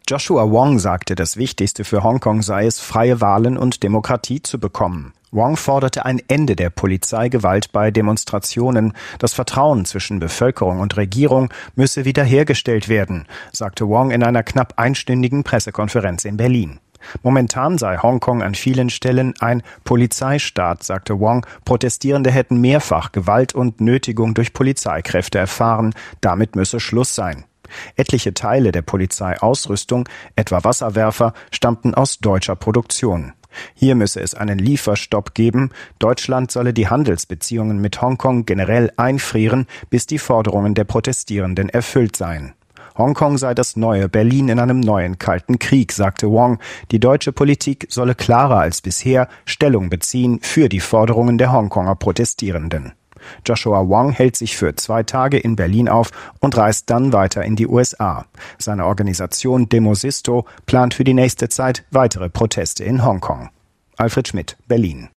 Joshua Wong sagte, das Wichtigste für Hongkong sei es, freie Wahlen und Demokratie zu bekommen. Wong forderte ein Ende der Polizeigewalt bei Demonstrationen. Das Vertrauen zwischen Bevölkerung und Regierung müsse wiederhergestellt werden, sagte Wong in einer knapp einstündigen Pressekonferenz in Berlin. Momentan sei Hongkong an vielen Stellen ein Polizeistaat, sagte Wong. Protestierende hätten mehrfach Gewalt und Nötigung durch Polizeikräfte erfahren. Damit müsse Schluss sein. Etliche Teile der Polizeiausrüstung, etwa Wasserwerfer, stammten aus deutscher Produktion. Hier müsse es einen Lieferstopp geben. Deutschland solle die Handelsbeziehungen mit Hongkong generell einfrieren, bis die Forderungen der Protestierenden erfüllt seien. Hongkong sei das neue Berlin in einem neuen Kalten Krieg, sagte Wong. Die deutsche Politik solle klarer als bisher Stellung beziehen für die Forderungen der Hongkonger Protestierenden. Joshua Wong hält sich für 2 Tage in Berlin auf und reist dann weiter in die USA. Seine Organisation Demosisto plant für die nächste Zeit weitere Proteste in Hongkong. Alfred Schmidt, Berlin.